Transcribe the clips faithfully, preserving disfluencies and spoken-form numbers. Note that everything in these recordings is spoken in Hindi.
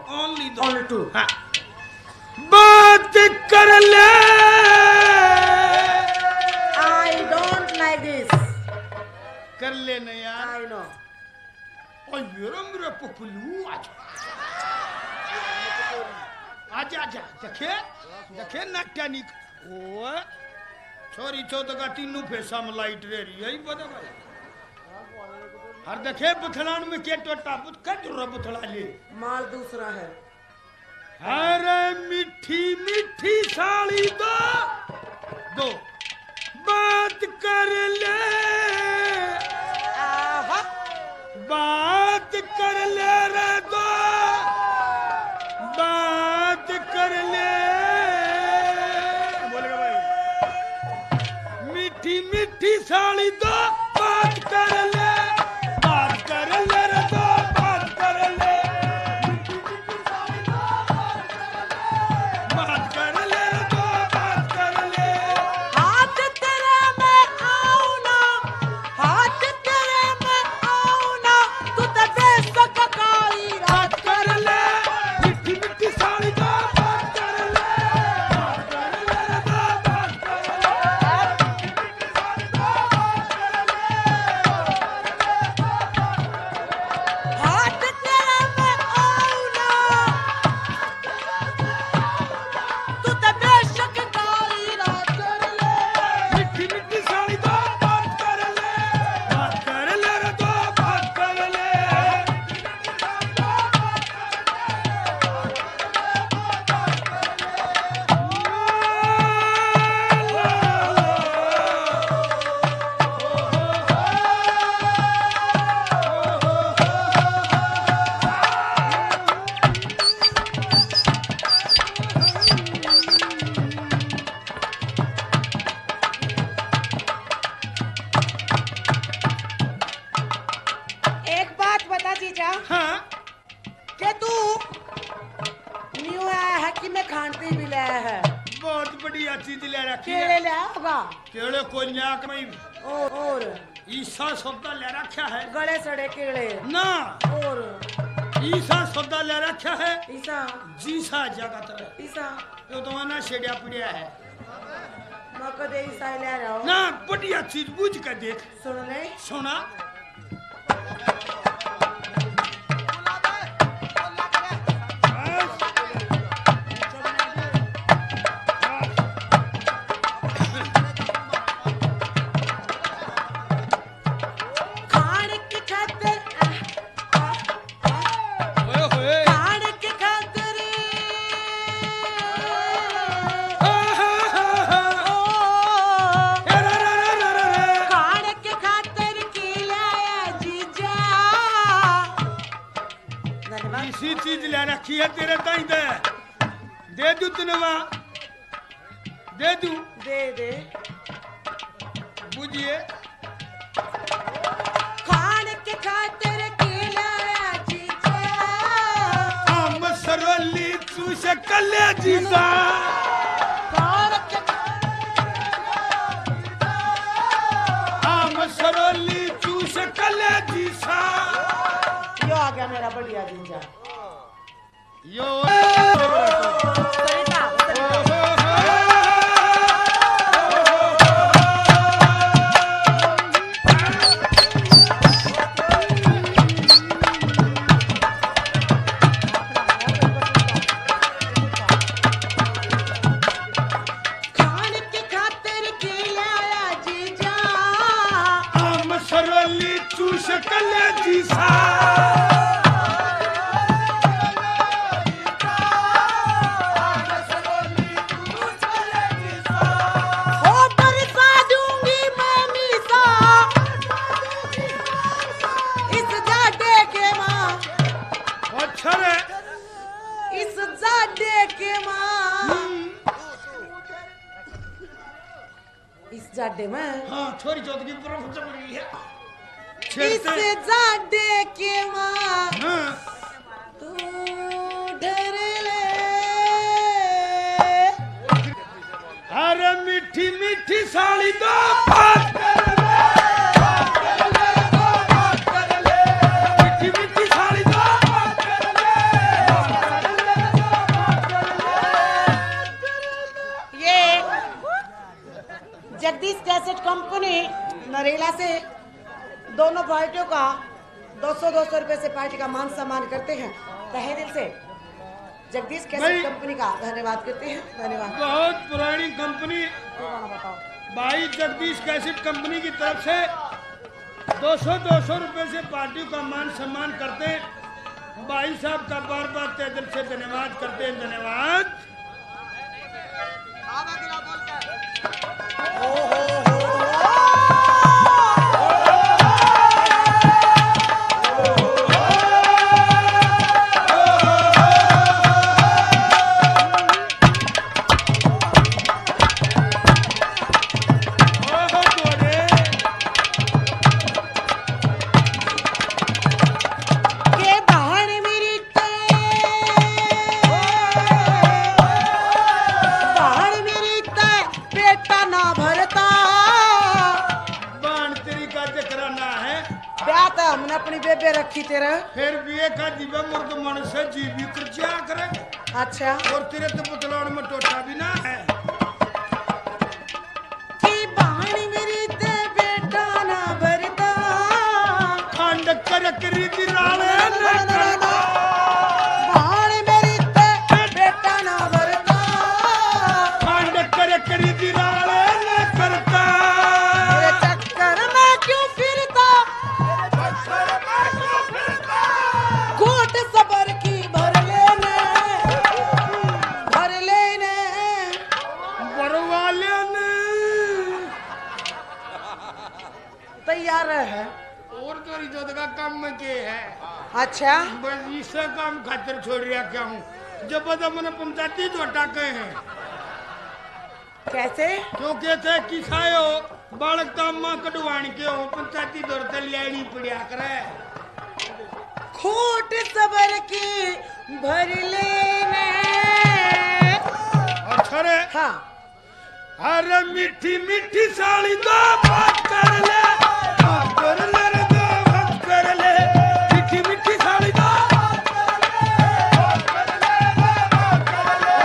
ओनली दो ओनली टू। हाँ बात कर ले आई डोंट लाइक दिस। कर ले ना यार आई नो। ओए मेरा मेरा पपलू आजा आजा आजा देखे देखे नाट्यानिक ओ छोरी चौदह का तीनों पैसा में लाइट रे रही है बता भाई हर देखे बुथलान में के टोटा बुथ कट रो बुथला ले माल दूसरा है। अरे मिठी मिठी साली दो दो बात कर ले आहा बात कर ले रे दो बात कर ले बोलेगा भाई मिठी मिठी साली दो बात कर ले बात कर ले रे दो बात कर ले बात कर ले रे दो बात कर ले हाथ तेरे में आऊं ना हाथ तेरे में आऊं ना तू तो बेशक काली रात कर ले मिठी मिठी साली दो बात कर ले बात कर ले रे दो बात कर ले हाथ तेरे में आऊं ना तू तो बेशक काली रात कर ले मिठी मिठी साली दो बात कर ले बात कर ले रे दो बात कर ले एक बात बता जीजा हाँ कि तू न्यू आया है कि मैं खान पी भी लाया है बहुत बढ़िया चीज ले रखी केले है लाया होगा केले कोन्याक में और और ईसा सौदा ले रखा है गले सड़े केले ना और ईसा सौदा ले रखा है ईसा जीसा जगत रे ईसा ये तो ना शेडिया पड़िया है मैं कदे ईसा ले रहा हूँ ना बढ़िया चीज बुझ के देख सुन ले सोना खाने की खातिर ओए होए खाने की खातिर खाने की खातिर की लाया जीजा धन्यवाद इसी चीज ले रखी है तेरे ताई दे दे दू तनवा दे दू दे दे बुझिए खाने की खातिर की लाया जीजा हम सरवली तू शकले जीसा खाने की हम सरवली तू शकले जीसा यो आ गया मेरा बढ़िया जीजा यो सरिता सरिता खाने की खातिर की लाया जीजा हम सरवली तू शकले जीसा ओ बरसा दूंगी मैं मीसा इस जाडे के माँ अच्छा रे इस जाडे के माँ इस जाडे में हाँ छोरी चौथ की तरफ चल रही है इस छेड़ते जाडे के माँ हाँ तू डर ले अरे मिठी मिठी साली दो बात कर ले बात कर ले बात कर ले मिठी मिठी साली दो बात कर ले से दोनों पार्टियों का दो सौ दो सौ रुपए से पार्टी का मान सम्मान करते हैं। तहे दिल से जगदीश कैसेट कंपनी का धन्यवाद करते हैं। धन्यवाद। बहुत पुरानी कंपनी बताओ भाई जगदीश कैसेट कंपनी की तरफ से दो सौ दो सौ रुपए से पार्टी का मान सम्मान करते हैं। भाई साहब का बार बार तहे दिल से धन्यवाद करते हैं। धन्यवाद। ओ हो हो हमने अपनी बेबे रखी तेरा फिर भी एक जीवा मुर्द मन से जीवी कर क्या करे। अच्छा और तेरे तो पुतलान में टोटा भी ना है कि बहनी मेरी ते बेटा ना भरता खंड कर करी दिराले न करता बहनी मेरी ते बेटा ना भरता खंड कर करी दिराले न करता तेरे चक्कर में क्यों फिरता घोट सबर की भर लेने भर लेने बरवाले ने तैयार है। और तो इज्जत का काम में के है। अच्छा बस इससे काम खातिर छोड़ रिया क्या हूँ जब बता मैंने पंचायती जोटा कहे हैं कैसे क्यों कहते किसायो बालक तामा कटवाण के हो पंचायती दौर ते लियानी पड़िया करे खोट सबर की भर लेने। अच्छा रे हाँ अरे मीठी मीठी साली दो बात कर ले बात कर ले रे दो बात कर ले मीठी मीठी साली दो बात कर ले बात कर ले बात कर ले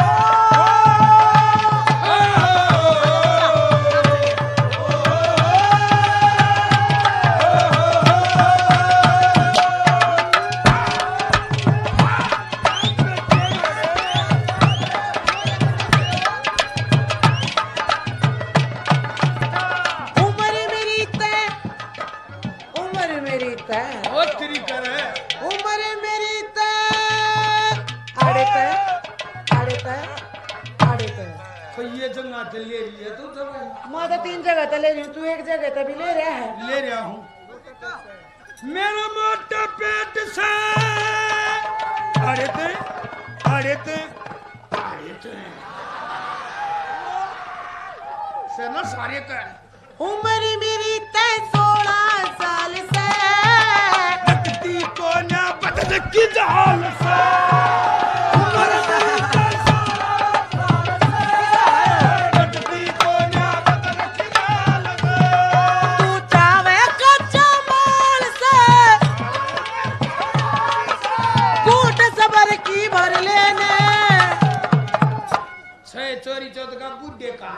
उम्र मेरी तय उम्र मेरी तय बहुत तेरी करे उम्र मेरी तय आड़े तय आड़े तय आड़े तय तो ये जगह ते ले रही है तू तो मैं तो तीन जगह तो ले रही हूँ तू एक जगह तभी ले रहा है। ले रहा हूँ मेरा मोटा पेट से अरे ते अरे ते अरे ते से ना सारे ते उम्र मेरी तय सोलह साल से लगती को ना बदल की जाल से उम्र मेरी ते सोलह साल से लगती को ना बदल की जाल से तू चावे कच्चा माल से घोट सबर की भर लेने। छह चोरी चौथ का बुड्ढे का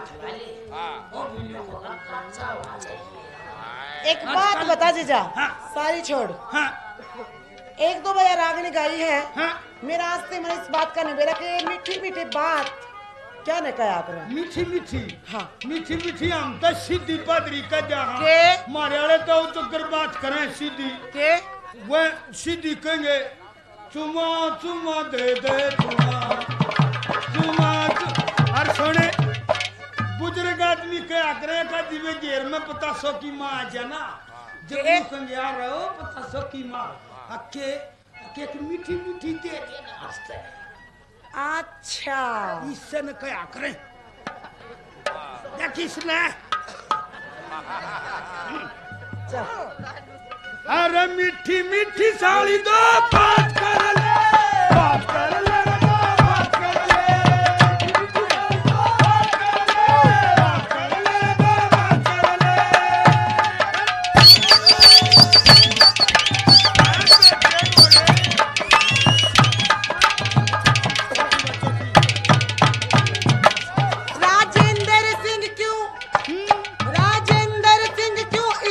एक बात बता जीजा हाँ। सारी छोड़ हाँ एक दो बजे रागनी गाई है हाँ मेरा आज से मैंने इस बात का निबेरा कि मीठी मीठी बात क्या ने कहा आपने मीठी मीठी हाँ मीठी मीठी हम तो सीधी पादरी का जहाँ के? मारे वाले तो तो कर बात करें सीधी के वह सीधी कहेंगे चुमा चुमा दे दे चुमा चुमा चु- और सुने बुजुर्ग आदमी क्या करे का दिवे घेर में पता सौ की माँ आ जाना जब के? वो कहेंगे यार रहो पता सौ की माँ अके अके एक मीठी मीठी दे देना हंसते अच्छा इससे न क्या करें देख इसने चल अरे मीठी मीठी साली दो बात कर ले बात कर ले रे दो बात कर ले मीठी साली दो बात कर ले बात कर ले दो बात कर ले राजेंद्र सिंह क्यों राजेंद्र सिंह क्यों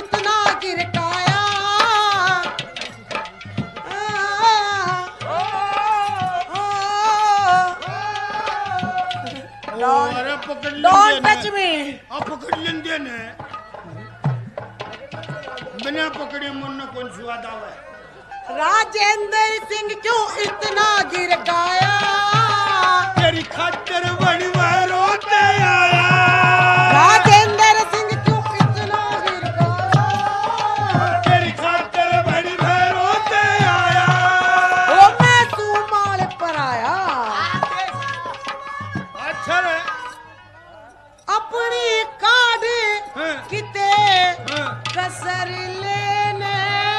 Don't- अरे पकड़ Don't लेंगे touch me. अब पकड़ लेंगे ने बिना पकड़े मन कौन स्वाद आवे राजेंद्र सिंह क्यों इतना गिर गया तेरी खातिर बनवा रोते आया राजेंद्र सिंह क्यों इतना गिर गया तेरी खातिर बनवा रोते आया ओ मैं सुमाल पर आया अच्छा रे अपनी काढ़ हाँ। किते हाँ। कसर लेने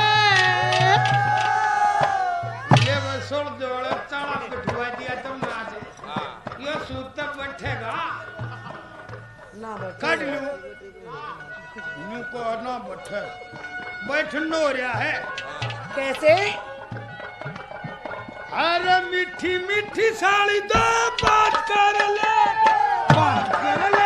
ये बसोड़ जोड़े चाड़ा पिटवा दिया तुम आज ये सूत बैठेगा ना काट लूं न्यू को ना बैठे बैठ नो रहा है कैसे अरे मीठी मीठी साड़ी दो बात कर ले बात कर ले